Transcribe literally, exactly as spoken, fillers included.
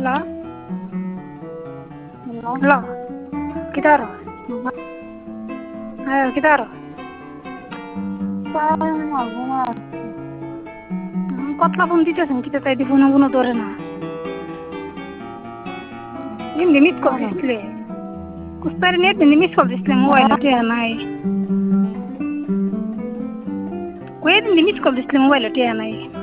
Halo, Halo. halo, kita ro. Ayo kita ro. Sayang aku nggak. Kotla pun tidak sih kita tadi punya punya dore na. Ini limit kok display. Kustar ini limit kok display mobile itu ya nai. Kue ini limit kok display mobile itu ya nai.